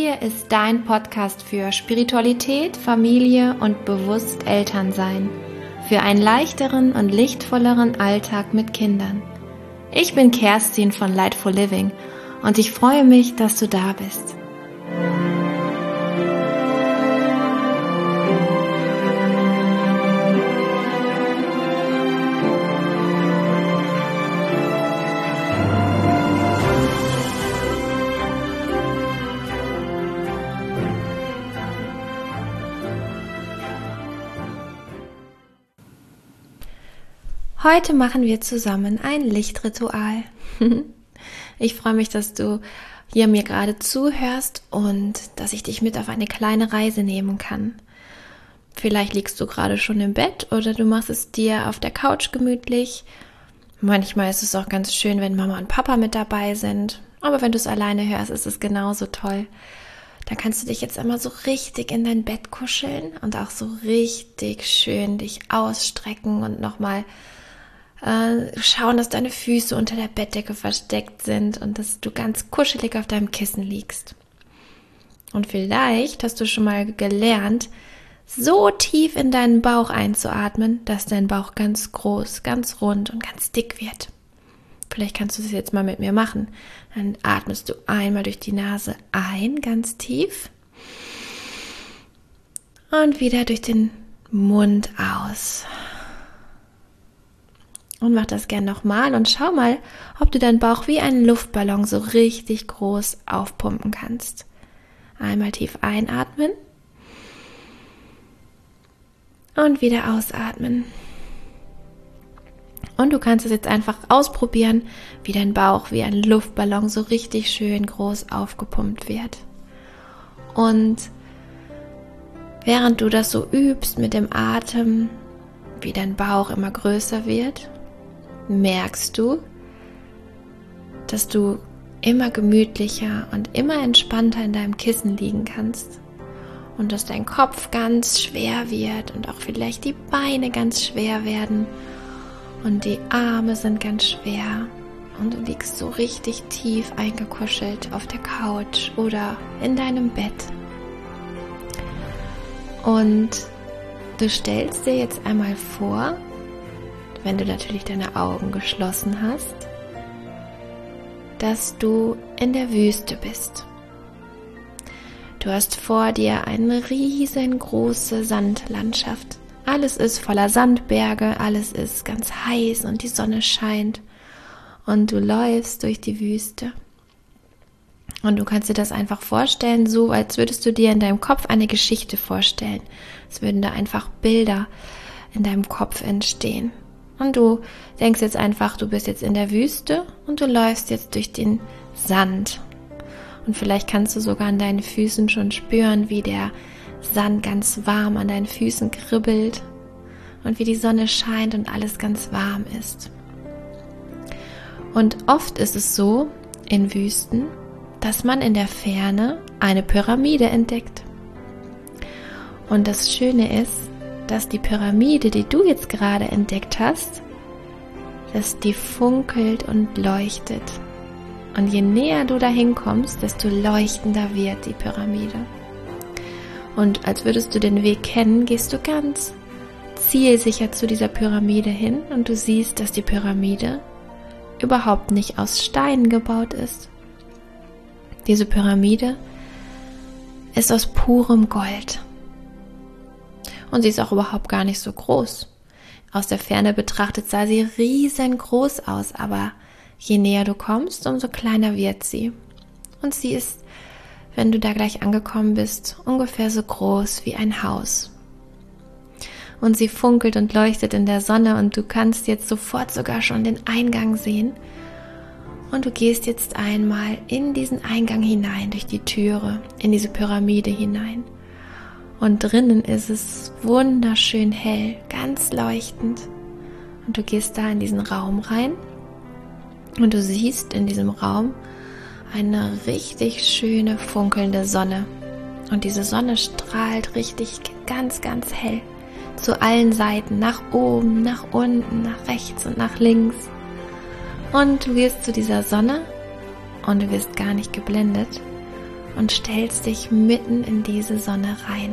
Hier ist dein Podcast für Spiritualität, Familie und bewusst Elternsein. Für einen leichteren und lichtvolleren Alltag mit Kindern. Ich bin Kerstin von Lightful Living und ich freue mich, dass du da bist. Heute machen wir zusammen ein Lichtritual. Ich freue mich, dass du hier mir gerade zuhörst und dass ich dich mit auf eine kleine Reise nehmen kann. Vielleicht liegst du gerade schon im Bett oder du machst es dir auf der Couch gemütlich. Manchmal ist es auch ganz schön, wenn Mama und Papa mit dabei sind. Aber wenn du es alleine hörst, ist es genauso toll. Da kannst du dich jetzt einmal so richtig in dein Bett kuscheln und auch so richtig schön dich ausstrecken und nochmal schauen, dass deine Füße unter der Bettdecke versteckt sind und dass du ganz kuschelig auf deinem Kissen liegst. Und vielleicht hast du schon mal gelernt, so tief in deinen Bauch einzuatmen, dass dein Bauch ganz groß, ganz rund und ganz dick wird. Vielleicht kannst du das jetzt mal mit mir machen. Dann atmest du einmal durch die Nase ein, ganz tief. Und wieder durch den Mund aus. Und mach das gern nochmal und schau mal, ob du deinen Bauch wie einen Luftballon so richtig groß aufpumpen kannst. Einmal tief einatmen und wieder ausatmen. Und du kannst es jetzt einfach ausprobieren, wie dein Bauch wie ein Luftballon so richtig schön groß aufgepumpt wird. Und während du das so übst mit dem Atem, wie dein Bauch immer größer wird, merkst du, dass du immer gemütlicher und immer entspannter in deinem Kissen liegen kannst und dass dein Kopf ganz schwer wird und auch vielleicht die Beine ganz schwer werden und die Arme sind ganz schwer und du liegst so richtig tief eingekuschelt auf der Couch oder in deinem Bett. Und du stellst dir jetzt einmal vor, wenn du natürlich deine Augen geschlossen hast, dass du in der Wüste bist. Du hast vor dir eine riesengroße Sandlandschaft. Alles ist voller Sandberge, alles ist ganz heiß und die Sonne scheint und du läufst durch die Wüste. Und du kannst dir das einfach vorstellen, so als würdest du dir in deinem Kopf eine Geschichte vorstellen. Es würden da einfach Bilder in deinem Kopf entstehen. Und du denkst jetzt einfach, du bist jetzt in der Wüste und du läufst jetzt durch den Sand. Und vielleicht kannst du sogar an deinen Füßen schon spüren, wie der Sand ganz warm an deinen Füßen kribbelt und wie die Sonne scheint und alles ganz warm ist. Und oft ist es so in Wüsten, dass man in der Ferne eine Pyramide entdeckt. Und das Schöne ist, dass die Pyramide, die du jetzt gerade entdeckt hast, dass die funkelt und leuchtet. Und je näher du dahin kommst, desto leuchtender wird die Pyramide. Und als würdest du den Weg kennen, gehst du ganz zielsicher zu dieser Pyramide hin und du siehst, dass die Pyramide überhaupt nicht aus Steinen gebaut ist. Diese Pyramide ist aus purem Gold. Und sie ist auch überhaupt gar nicht so groß. Aus der Ferne betrachtet sah sie riesengroß aus, aber je näher du kommst, umso kleiner wird sie. Und sie ist, wenn du da gleich angekommen bist, ungefähr so groß wie ein Haus. Und sie funkelt und leuchtet in der Sonne und du kannst jetzt sofort sogar schon den Eingang sehen. Und du gehst jetzt einmal in diesen Eingang hinein, durch die Türe, in diese Pyramide hinein. Und drinnen ist es wunderschön hell, ganz leuchtend. Und du gehst da in diesen Raum rein und du siehst in diesem Raum eine richtig schöne funkelnde Sonne. Und diese Sonne strahlt richtig ganz, ganz hell zu allen Seiten, nach oben, nach unten, nach rechts und nach links. Und du gehst zu dieser Sonne und du wirst gar nicht geblendet. und stellst dich mitten in diese Sonne rein.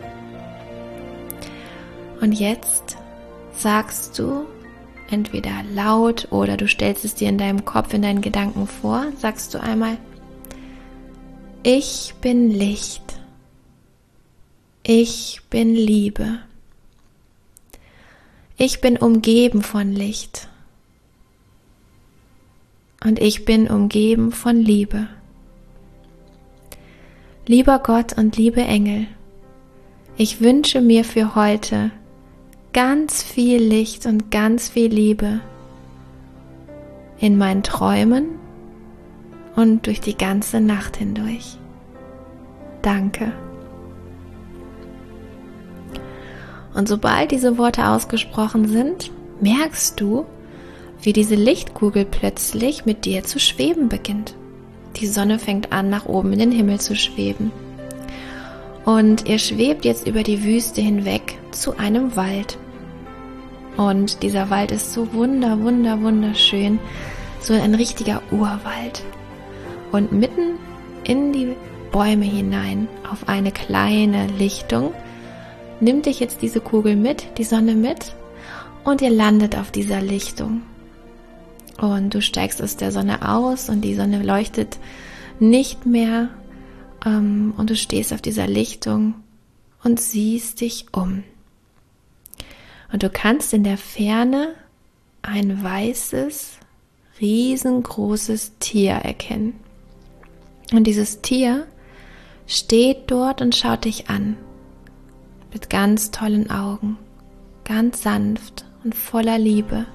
Und jetzt sagst du entweder laut oder du stellst es dir in deinem Kopf, in deinen Gedanken vor, sagst du einmal: Ich bin Licht. Ich bin Liebe. Ich bin umgeben von Licht. Und ich bin umgeben von Liebe. Lieber Gott und liebe Engel, ich wünsche mir für heute ganz viel Licht und ganz viel Liebe in meinen Träumen und durch die ganze Nacht hindurch. Danke. Und sobald diese Worte ausgesprochen sind, merkst du, wie diese Lichtkugel plötzlich mit dir zu schweben beginnt. Die Sonne fängt an, nach oben in den Himmel zu schweben. Und ihr schwebt jetzt über die Wüste hinweg zu einem Wald. Und dieser Wald ist so wunderschön, so ein richtiger Urwald. Und mitten in die Bäume hinein, auf eine kleine Lichtung, nimmt dich jetzt diese Kugel mit, die Sonne mit, und ihr landet auf dieser Lichtung. Und du steigst aus der Sonne aus und die Sonne leuchtet nicht mehr, und du stehst auf dieser Lichtung und siehst dich um. Und du kannst in der Ferne ein weißes, riesengroßes Tier erkennen. Und dieses Tier steht dort und schaut dich an. Mit ganz tollen Augen, ganz sanft und voller Liebe.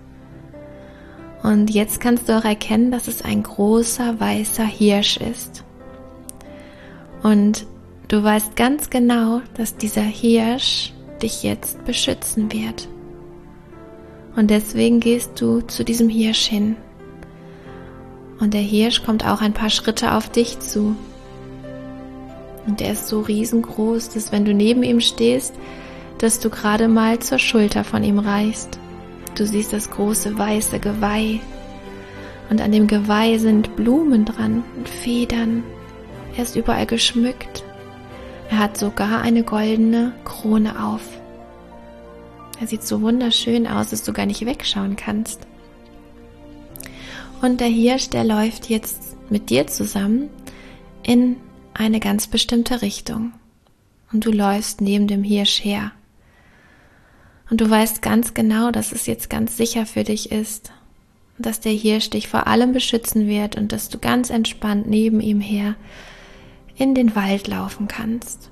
Und jetzt kannst du auch erkennen, dass es ein großer weißer Hirsch ist. Und du weißt ganz genau, dass dieser Hirsch dich jetzt beschützen wird. Und deswegen gehst du zu diesem Hirsch hin. Und der Hirsch kommt auch ein paar Schritte auf dich zu. Und er ist so riesengroß, dass wenn du neben ihm stehst, dass du gerade mal zur Schulter von ihm reichst. Du siehst das große weiße Geweih. Und an dem Geweih sind Blumen dran und Federn. Er ist überall geschmückt. Er hat sogar eine goldene Krone auf. Er sieht so wunderschön aus, dass du gar nicht wegschauen kannst. Und der Hirsch, der läuft jetzt mit dir zusammen in eine ganz bestimmte Richtung. Und du läufst neben dem Hirsch her. Und du weißt ganz genau, dass es jetzt ganz sicher für dich ist. Und dass der Hirsch dich vor allem beschützen wird und dass du ganz entspannt neben ihm her in den Wald laufen kannst.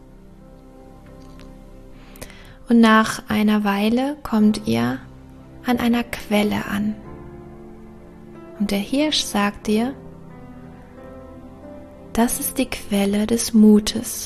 Und nach einer Weile kommt ihr an einer Quelle an. Und der Hirsch sagt dir: Das ist die Quelle des Mutes.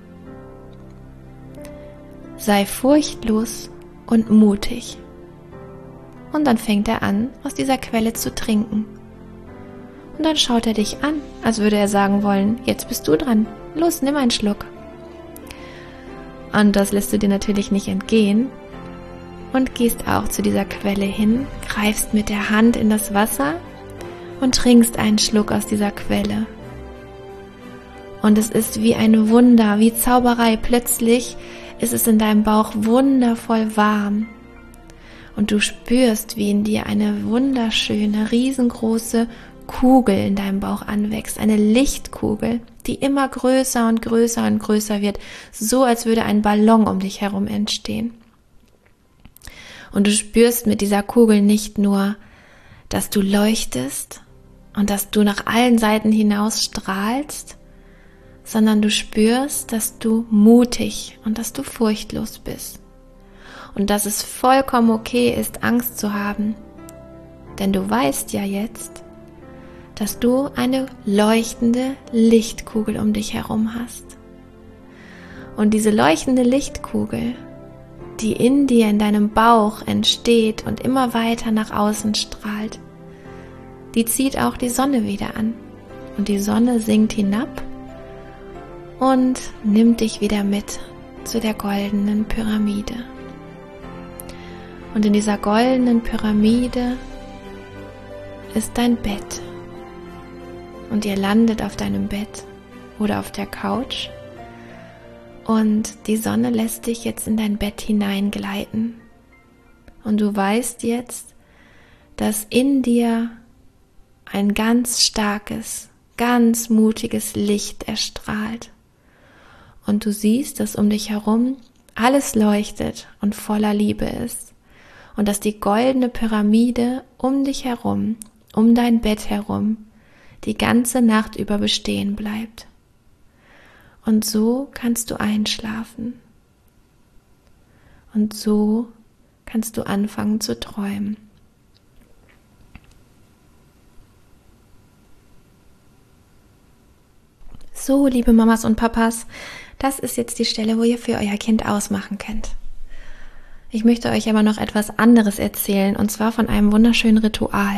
Sei furchtlos und mutig. Und dann fängt er an, aus dieser Quelle zu trinken. Und dann schaut er dich an, als würde er sagen wollen: Jetzt bist du dran. Los, nimm einen Schluck. Und das lässt du dir natürlich nicht entgehen und gehst auch zu dieser Quelle hin, greifst mit der Hand in das Wasser und trinkst einen Schluck aus dieser Quelle. Und es ist wie ein Wunder, wie Zauberei. Plötzlich ist es in deinem Bauch wundervoll warm. Und du spürst, wie in dir eine wunderschöne, riesengroße Kugel in deinem Bauch anwächst. Eine Lichtkugel, die immer größer und größer und größer wird. So, als würde ein Ballon um dich herum entstehen. Und du spürst mit dieser Kugel nicht nur, dass du leuchtest und dass du nach allen Seiten hinaus strahlst, sondern du spürst, dass du mutig und dass du furchtlos bist. Und dass es vollkommen okay ist, Angst zu haben. Denn du weißt ja jetzt, dass du eine leuchtende Lichtkugel um dich herum hast. Und diese leuchtende Lichtkugel, die in dir, in deinem Bauch entsteht und immer weiter nach außen strahlt, die zieht auch die Sonne wieder an. Und die Sonne sinkt hinab und nimmt dich wieder mit zu der goldenen Pyramide. Und in dieser goldenen Pyramide ist dein Bett. Und ihr landet auf deinem Bett oder auf der Couch. Und die Sonne lässt dich jetzt in dein Bett hineingleiten. Und du weißt jetzt, dass in dir ein ganz starkes, ganz mutiges Licht erstrahlt. Und du siehst, dass um dich herum alles leuchtet und voller Liebe ist. Und dass die goldene Pyramide um dich herum, um dein Bett herum, die ganze Nacht über bestehen bleibt. Und so kannst du einschlafen. Und so kannst du anfangen zu träumen. So, liebe Mamas und Papas, das ist jetzt die Stelle, wo ihr für euer Kind ausmachen könnt. Ich möchte euch aber noch etwas anderes erzählen, und zwar von einem wunderschönen Ritual.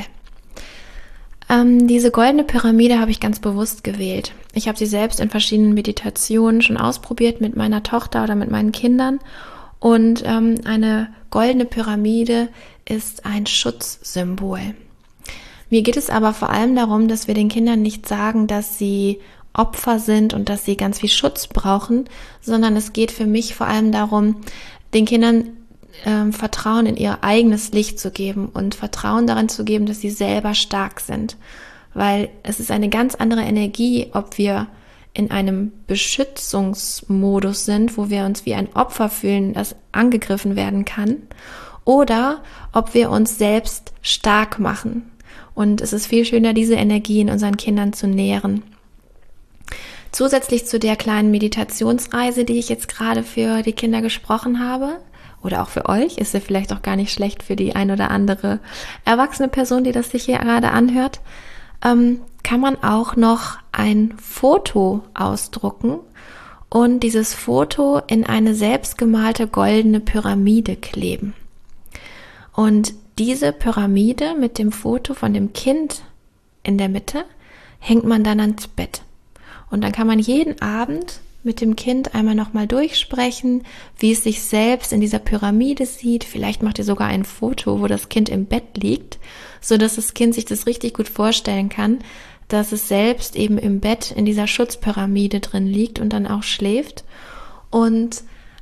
Diese goldene Pyramide habe ich ganz bewusst gewählt. Ich habe sie selbst in verschiedenen Meditationen schon ausprobiert mit meiner Tochter oder mit meinen Kindern. Und eine goldene Pyramide ist ein Schutzsymbol. Mir geht es aber vor allem darum, dass wir den Kindern nicht sagen, dass sie Opfer sind und dass sie ganz viel Schutz brauchen, sondern es geht für mich vor allem darum, den Kindern Vertrauen in ihr eigenes Licht zu geben und Vertrauen daran zu geben, dass sie selber stark sind. Weil es ist eine ganz andere Energie, ob wir in einem Beschützungsmodus sind, wo wir uns wie ein Opfer fühlen, das angegriffen werden kann, oder ob wir uns selbst stark machen. Und es ist viel schöner, diese Energie in unseren Kindern zu nähren. Zusätzlich zu der kleinen Meditationsreise, die ich jetzt gerade für die Kinder gesprochen habe, oder auch für euch, ist ja vielleicht auch gar nicht schlecht für die ein oder andere erwachsene Person, die das sich hier gerade anhört, kann man auch noch ein Foto ausdrucken und dieses Foto in eine selbstgemalte goldene Pyramide kleben. Und diese Pyramide mit dem Foto von dem Kind in der Mitte hängt man dann ans Bett. Und dann kann man jeden Abend mit dem Kind einmal nochmal durchsprechen, wie es sich selbst in dieser Pyramide sieht. Vielleicht macht ihr sogar ein Foto, wo das Kind im Bett liegt, so dass das Kind sich das richtig gut vorstellen kann, dass es selbst eben im Bett in dieser Schutzpyramide drin liegt und dann auch schläft. Und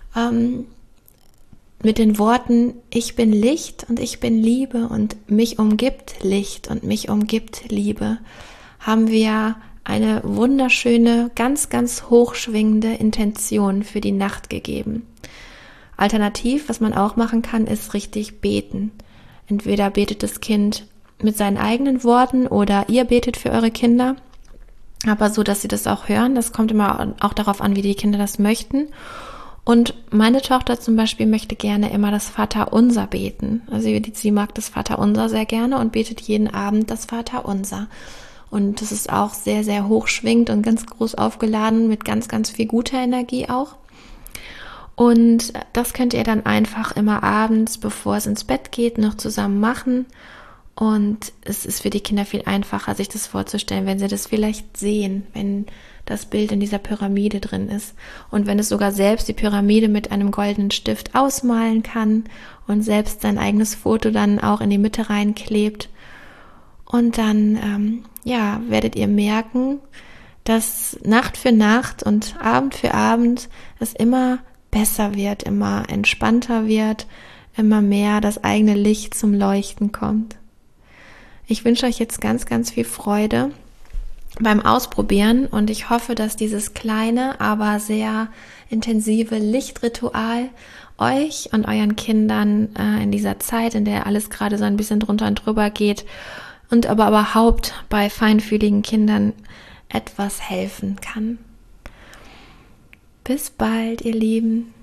mit den Worten, ich bin Licht und ich bin Liebe und mich umgibt Licht und mich umgibt Liebe, haben wir eine wunderschöne, ganz, ganz hochschwingende Intention für die Nacht gegeben. Alternativ, was man auch machen kann, ist richtig beten. Entweder betet das Kind mit seinen eigenen Worten oder ihr betet für eure Kinder, aber so, dass sie das auch hören. Das kommt immer auch darauf an, wie die Kinder das möchten. Und meine Tochter zum Beispiel möchte gerne immer das Vaterunser beten. Also sie mag das Vaterunser sehr gerne und betet jeden Abend das Vaterunser. Und das ist auch sehr, sehr hochschwingend und ganz groß aufgeladen mit ganz, ganz viel guter Energie auch. Und das könnt ihr dann einfach immer abends, bevor es ins Bett geht, noch zusammen machen. Und es ist für die Kinder viel einfacher, sich das vorzustellen, wenn sie das vielleicht sehen, wenn das Bild in dieser Pyramide drin ist. Und wenn es sogar selbst die Pyramide mit einem goldenen Stift ausmalen kann und selbst sein eigenes Foto dann auch in die Mitte reinklebt. Und dann, werdet ihr merken, dass Nacht für Nacht und Abend für Abend es immer besser wird, immer entspannter wird, immer mehr das eigene Licht zum Leuchten kommt. Ich wünsche euch jetzt ganz, ganz viel Freude beim Ausprobieren und ich hoffe, dass dieses kleine, aber sehr intensive Lichtritual euch und euren Kindern in dieser Zeit, in der alles gerade so ein bisschen drunter und drüber geht, und aber überhaupt bei feinfühligen Kindern etwas helfen kann. Bis bald, ihr Lieben.